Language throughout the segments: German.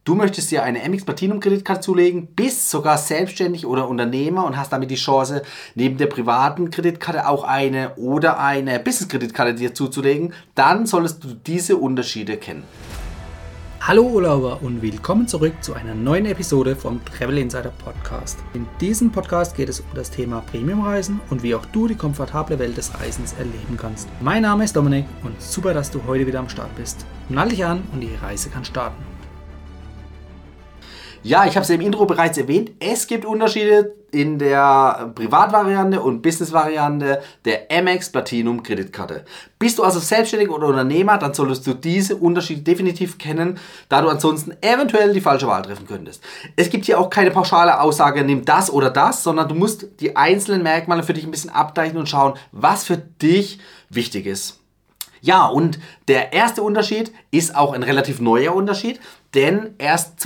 Du möchtest dir eine Amex Platinum Kreditkarte zulegen, bist sogar selbstständig oder Unternehmer und hast damit die Chance, neben der privaten Kreditkarte auch eine oder eine Business-Kreditkarte dir zuzulegen, dann solltest du diese Unterschiede kennen. Hallo Urlauber und willkommen zurück zu einer neuen Episode vom Travel Insider Podcast. In diesem Podcast geht es um das Thema Premiumreisen und wie auch du die komfortable Welt des Reisens erleben kannst. Mein Name ist Dominik und super, dass du heute wieder am Start bist. Nall dich an und die Reise kann starten. Ja, ich habe es im Intro bereits erwähnt, es gibt Unterschiede in der Privatvariante und Business-Variante der Amex Platinum Kreditkarte. Bist du also selbstständig oder Unternehmer, dann solltest du diese Unterschiede definitiv kennen, da du ansonsten eventuell die falsche Wahl treffen könntest. Es gibt hier auch keine pauschale Aussage, nimm das oder das, sondern du musst die einzelnen Merkmale für dich ein bisschen abgleichen und schauen, was für dich wichtig ist. Ja, und der erste Unterschied ist auch ein relativ neuer Unterschied, denn erst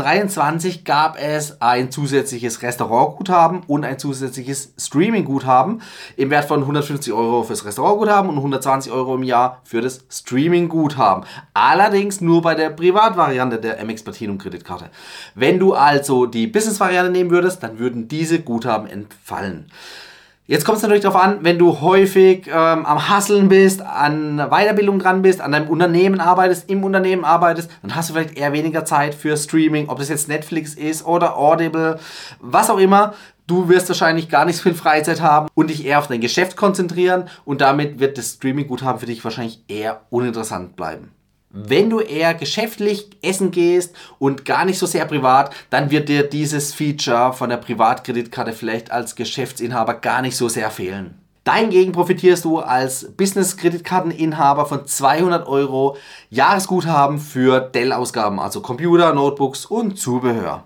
2023 gab es ein zusätzliches Restaurantguthaben und ein zusätzliches Streamingguthaben im Wert von 150 Euro fürs Restaurantguthaben und 120 Euro im Jahr für das Streamingguthaben. Allerdings nur bei der Privatvariante der Amex Platinum Kreditkarte. Wenn du also die Business-Variante nehmen würdest, dann würden diese Guthaben entfallen. Jetzt kommt es natürlich darauf an, wenn du häufig am Hustlen bist, an Weiterbildung dran bist, an deinem Unternehmen arbeitest, im Unternehmen arbeitest, dann hast du vielleicht eher weniger Zeit für Streaming, ob das jetzt Netflix ist oder Audible, was auch immer. Du wirst wahrscheinlich gar nicht so viel Freizeit haben und dich eher auf dein Geschäft konzentrieren und damit wird das Streaming-Guthaben für dich wahrscheinlich eher uninteressant bleiben. Wenn du eher geschäftlich essen gehst und gar nicht so sehr privat, dann wird dir dieses Feature von der Privatkreditkarte vielleicht als Geschäftsinhaber gar nicht so sehr fehlen. Dahingegen profitierst du als Business-Kreditkarteninhaber von 200 Euro Jahresguthaben für Dell-Ausgaben, also Computer, Notebooks und Zubehör.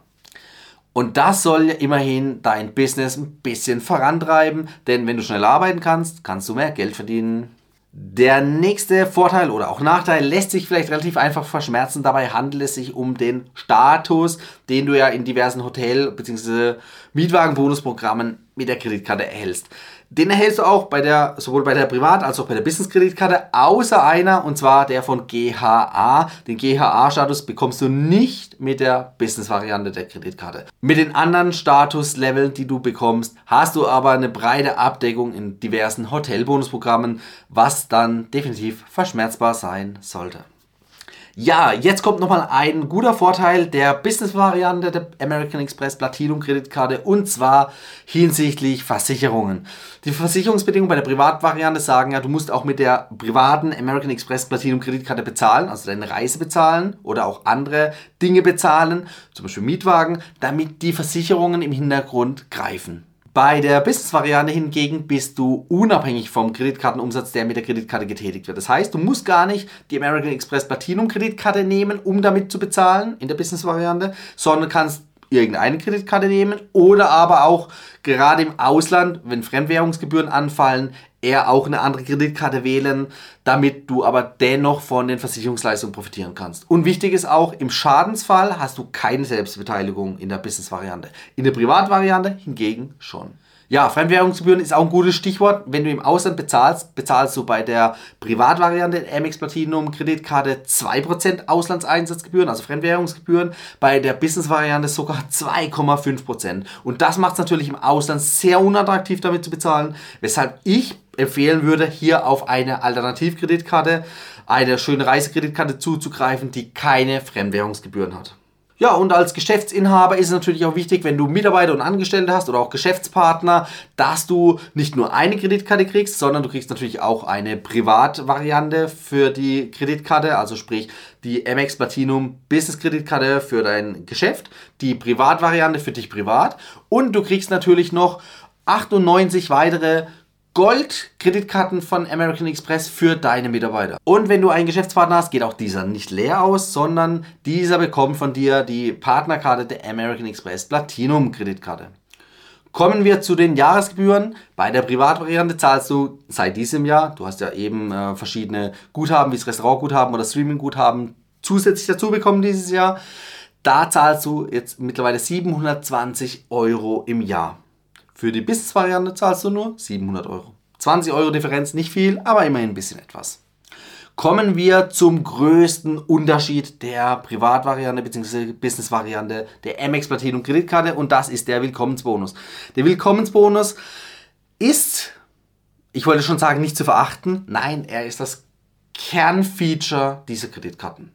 Und das soll ja immerhin dein Business ein bisschen vorantreiben, denn wenn du schnell arbeiten kannst, kannst du mehr Geld verdienen. Der nächste Vorteil oder auch Nachteil lässt sich vielleicht relativ einfach verschmerzen. Dabei handelt es sich um den Status, den du ja in diversen Hotel- bzw. Mietwagen-Bonusprogrammen mit der Kreditkarte erhältst. Den erhältst du auch sowohl bei der Privat- als auch bei der Business-Kreditkarte, außer einer, und zwar der von GHA. Den GHA-Status bekommst du nicht mit der Business-Variante der Kreditkarte. Mit den anderen Statusleveln, die du bekommst, hast du aber eine breite Abdeckung in diversen Hotelbonusprogrammen, was dann definitiv verschmerzbar sein sollte. Ja, jetzt kommt nochmal ein guter Vorteil der Business-Variante der American Express Platinum Kreditkarte und zwar hinsichtlich Versicherungen. Die Versicherungsbedingungen bei der Privatvariante sagen ja, du musst auch mit der privaten American Express Platinum Kreditkarte bezahlen, also deine Reise bezahlen oder auch andere Dinge bezahlen, zum Beispiel Mietwagen, damit die Versicherungen im Hintergrund greifen. Bei der Business-Variante hingegen bist du unabhängig vom Kreditkartenumsatz, der mit der Kreditkarte getätigt wird. Das heißt, du musst gar nicht die American Express Platinum Kreditkarte nehmen, um damit zu bezahlen in der Business-Variante, sondern kannst irgendeine Kreditkarte nehmen oder aber auch gerade im Ausland, wenn Fremdwährungsgebühren anfallen, eher auch eine andere Kreditkarte wählen, damit du aber dennoch von den Versicherungsleistungen profitieren kannst. Und wichtig ist auch, im Schadensfall hast du keine Selbstbeteiligung in der Business-Variante. In der Privatvariante hingegen schon. Ja, Fremdwährungsgebühren ist auch ein gutes Stichwort. Wenn du im Ausland bezahlst, bezahlst du bei der Privatvariante Amex Platinum Kreditkarte 2% Auslandseinsatzgebühren, also Fremdwährungsgebühren. Bei der Business-Variante sogar 2,5%. Und das macht es natürlich im Ausland sehr unattraktiv, damit zu bezahlen, weshalb ich empfehlen würde, hier auf eine Alternativkreditkarte, eine schöne Reisekreditkarte zuzugreifen, die keine Fremdwährungsgebühren hat. Ja, und als Geschäftsinhaber ist es natürlich auch wichtig, wenn du Mitarbeiter und Angestellte hast oder auch Geschäftspartner, dass du nicht nur eine Kreditkarte kriegst, sondern du kriegst natürlich auch eine Privatvariante für die Kreditkarte, also sprich die Amex Platinum Business Kreditkarte für dein Geschäft, die Privatvariante für dich privat und du kriegst natürlich noch 98 weitere Gold-Kreditkarten von American Express für deine Mitarbeiter. Und wenn du einen Geschäftspartner hast, geht auch dieser nicht leer aus, sondern dieser bekommt von dir die Partnerkarte der American Express Platinum Kreditkarte. Kommen wir zu den Jahresgebühren. Bei der Privatvariante zahlst du seit diesem Jahr, du hast ja eben verschiedene Guthaben wie das Restaurantguthaben oder Streamingguthaben zusätzlich dazu bekommen dieses Jahr. Da zahlst du jetzt mittlerweile 720 Euro im Jahr. Für die Business-Variante zahlst du nur 700 Euro. 20 Euro Differenz, nicht viel, aber immerhin ein bisschen etwas. Kommen wir zum größten Unterschied der Privatvariante bzw. Business-Variante der Amex Platinum Kreditkarte und das ist der Willkommensbonus. Der Willkommensbonus ist, ich wollte schon sagen, nicht zu verachten. Nein, er ist das Kernfeature dieser Kreditkarten.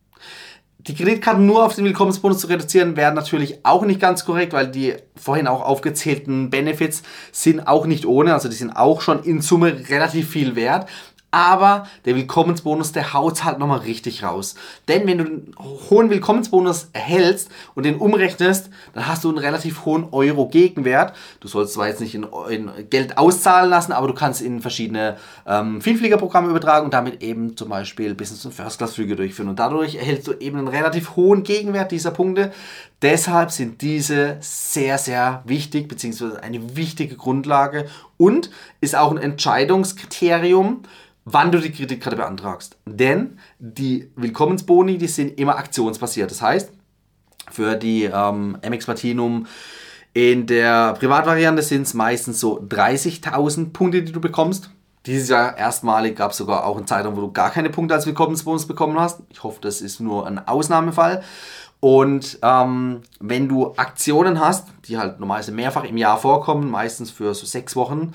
Die Kreditkarten nur auf den Willkommensbonus zu reduzieren, wäre natürlich auch nicht ganz korrekt, weil die vorhin auch aufgezählten Benefits sind auch nicht ohne, also die sind auch schon in Summe relativ viel wert. Aber der Willkommensbonus, der haut halt nochmal richtig raus. Denn wenn du einen hohen Willkommensbonus erhältst und den umrechnest, dann hast du einen relativ hohen Euro-Gegenwert. Du sollst zwar jetzt nicht in Geld auszahlen lassen, aber du kannst in verschiedene Vielfliegerprogramme übertragen und damit eben zum Beispiel Business- und First-Class-Flüge durchführen. Und dadurch erhältst du eben einen relativ hohen Gegenwert dieser Punkte. Deshalb sind diese sehr, sehr wichtig, beziehungsweise eine wichtige Grundlage und ist auch ein Entscheidungskriterium, wann du die Kreditkarte beantragst. Denn die Willkommensboni, die sind immer aktionsbasiert. Das heißt, für die Amex Platinum in der Privatvariante sind es meistens so 30.000 Punkte, die du bekommst. Dieses Jahr erstmalig gab es sogar auch einen Zeitraum, wo du gar keine Punkte als Willkommensbonus bekommen hast. Ich hoffe, das ist nur ein Ausnahmefall. Und wenn du Aktionen hast, die halt normalerweise mehrfach im Jahr vorkommen, meistens für so 6 Wochen,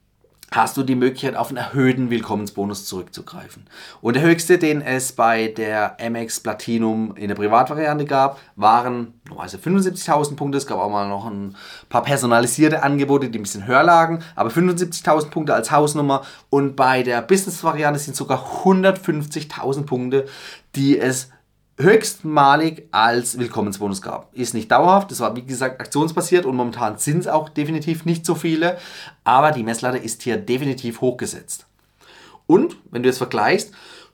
hast du die Möglichkeit, auf einen erhöhten Willkommensbonus zurückzugreifen. Und der höchste, den es bei der Amex Platinum in der Privatvariante gab, waren normalerweise 75.000 Punkte. Es gab auch mal noch ein paar personalisierte Angebote, die ein bisschen höher lagen, aber 75.000 Punkte als Hausnummer. Und bei der Business-Variante sind sogar 150.000 Punkte, die es höchstmalig als Willkommensbonus gab. Ist nicht dauerhaft, das war wie gesagt aktionsbasiert und momentan sind es auch definitiv nicht so viele, aber die Messlatte ist hier definitiv hochgesetzt. Und wenn du jetzt vergleichst,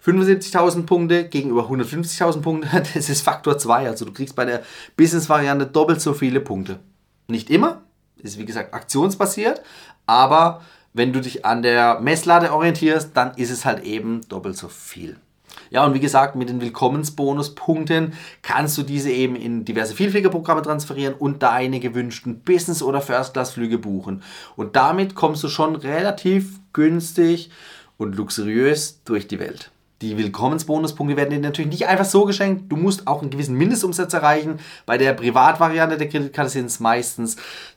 75.000 Punkte gegenüber 150.000 Punkte, das ist Faktor 2, also du kriegst bei der Business-Variante doppelt so viele Punkte. Nicht immer, ist wie gesagt aktionsbasiert, aber wenn du dich an der Messlatte orientierst, dann ist es halt eben doppelt so viel. Ja, und wie gesagt, mit den Willkommensbonuspunkten kannst du diese eben in diverse Vielfliegerprogramme transferieren und deine gewünschten Business- oder First-Class-Flüge buchen. Und damit kommst du schon relativ günstig und luxuriös durch die Welt. Die Willkommensbonuspunkte werden dir natürlich nicht einfach so geschenkt. Du musst auch einen gewissen Mindestumsatz erreichen. Bei der Privatvariante der Kreditkarte sind es meistens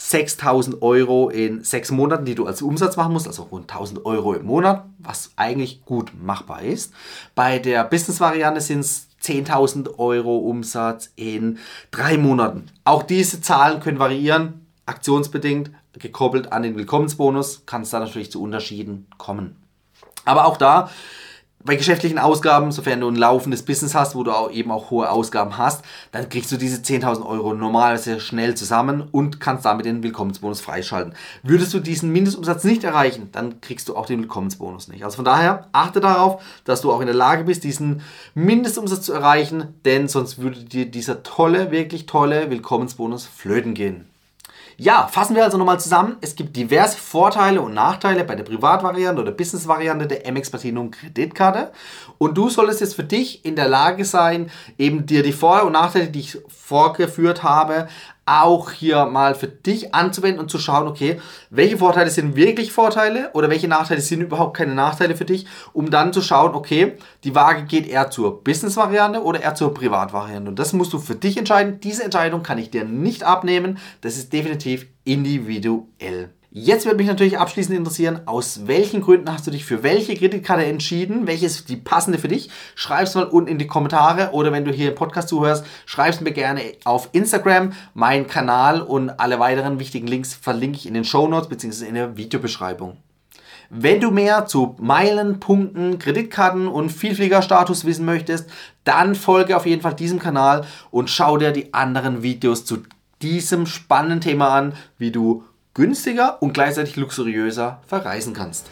6.000 Euro in 6 Monaten, die du als Umsatz machen musst, also rund 1.000 Euro im Monat, was eigentlich gut machbar ist. Bei der Business-Variante sind es 10.000 Euro Umsatz in 3 Monaten. Auch diese Zahlen können variieren, aktionsbedingt, gekoppelt an den Willkommensbonus, kann es da natürlich zu Unterschieden kommen. Aber auch da, bei geschäftlichen Ausgaben, sofern du ein laufendes Business hast, wo du eben auch hohe Ausgaben hast, dann kriegst du diese 10.000 Euro normalerweise schnell zusammen und kannst damit den Willkommensbonus freischalten. Würdest du diesen Mindestumsatz nicht erreichen, dann kriegst du auch den Willkommensbonus nicht. Also von daher achte darauf, dass du auch in der Lage bist, diesen Mindestumsatz zu erreichen, denn sonst würde dir dieser tolle, wirklich tolle Willkommensbonus flöten gehen. Ja, fassen wir also nochmal zusammen. Es gibt diverse Vorteile und Nachteile bei der Privatvariante oder Business-Variante der Amex Platinum Kreditkarte. Und du solltest jetzt für dich in der Lage sein, eben dir die Vor- und Nachteile, die ich vorgeführt habe, auch hier mal für dich anzuwenden und zu schauen, okay, welche Vorteile sind wirklich Vorteile oder welche Nachteile sind überhaupt keine Nachteile für dich, um dann zu schauen, okay, die Waage geht eher zur Business-Variante oder eher zur Privatvariante. Und das musst du für dich entscheiden. Diese Entscheidung kann ich dir nicht abnehmen. Das ist definitiv individuell. Jetzt würde mich natürlich abschließend interessieren, aus welchen Gründen hast du dich für welche Kreditkarte entschieden? Welche ist die passende für dich? Schreib es mal unten in die Kommentare oder wenn du hier im Podcast zuhörst, schreib es mir gerne auf Instagram. Meinen Kanal und alle weiteren wichtigen Links verlinke ich in den Shownotes bzw. in der Videobeschreibung. Wenn du mehr zu Meilen, Punkten, Kreditkarten und Vielfliegerstatus wissen möchtest, dann folge auf jeden Fall diesem Kanal und schau dir die anderen Videos zu diesem spannenden Thema an, wie du günstiger und gleichzeitig luxuriöser verreisen kannst.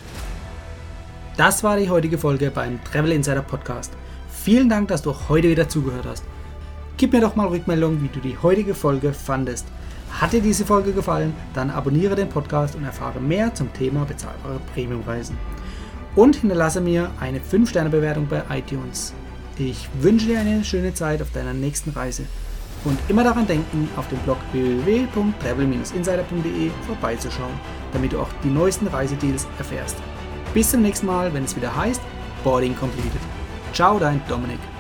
Das war die heutige Folge beim Travel Insider Podcast. Vielen Dank, dass du heute wieder zugehört hast. Gib mir doch mal Rückmeldung, wie du die heutige Folge fandest. Hat dir diese Folge gefallen, dann abonniere den Podcast und erfahre mehr zum Thema bezahlbare Premiumreisen. Und hinterlasse mir eine 5-Sterne-Bewertung bei iTunes. Ich wünsche dir eine schöne Zeit auf deiner nächsten Reise. Und immer daran denken, auf dem Blog www.travel-insider.de vorbeizuschauen, damit du auch die neuesten Reisedeals erfährst. Bis zum nächsten Mal, wenn es wieder heißt, Boarding completed. Ciao, dein Dominik.